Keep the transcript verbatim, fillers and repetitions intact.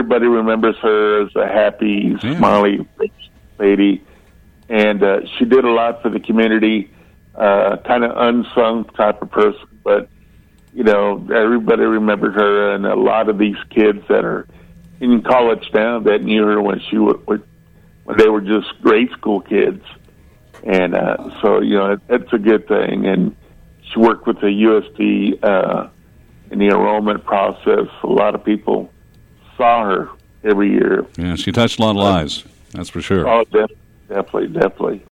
everybody remembers her as a happy, Yeah. smiley lady. And uh, she did a lot for the community, uh, kind of unsung type of person. But, you know, everybody remembered her, and a lot of these kids that are in college now that knew her when she was, when they were just grade school kids. And uh, so, you know, it, it's a good thing. And she worked with the U S D uh, in the enrollment process. A lot of people saw her every year. Yeah, she touched a lot of lives. That's for sure. Oh, def- definitely, definitely.